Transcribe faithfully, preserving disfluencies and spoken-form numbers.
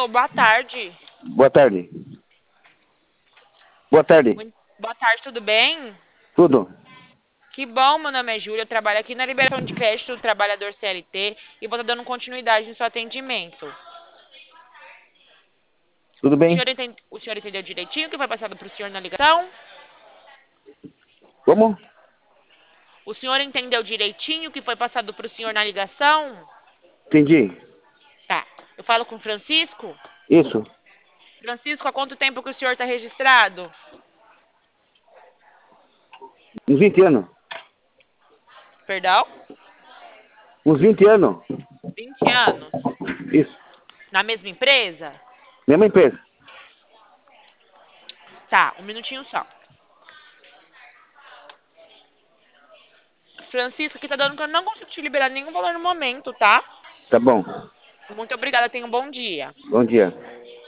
Alô, boa tarde. Boa tarde. Boa tarde. Muito- Boa tarde, tudo bem? Tudo? Que bom, meu nome é Júlia, eu trabalho aqui na liberação de crédito do trabalhador C L T e vou estar dando continuidade no seu atendimento. Tudo O bem? senhor, enten- o senhor entendeu direitinho o que foi passado para o senhor na ligação? Como? O senhor entendeu direitinho o que foi passado para o senhor na ligação? Entendi. Tá. Eu falo com o Francisco? Isso. Francisco, há quanto tempo que o senhor está registrado? Uns vinte anos. Perdão? Uns vinte anos. vinte anos. Isso. Na mesma empresa? Mesma empresa. Tá, um minutinho só. Francisco, aqui tá dando que eu não consigo te liberar nenhum valor no momento, tá? Tá bom. Muito obrigada, tenha um bom dia. Bom dia.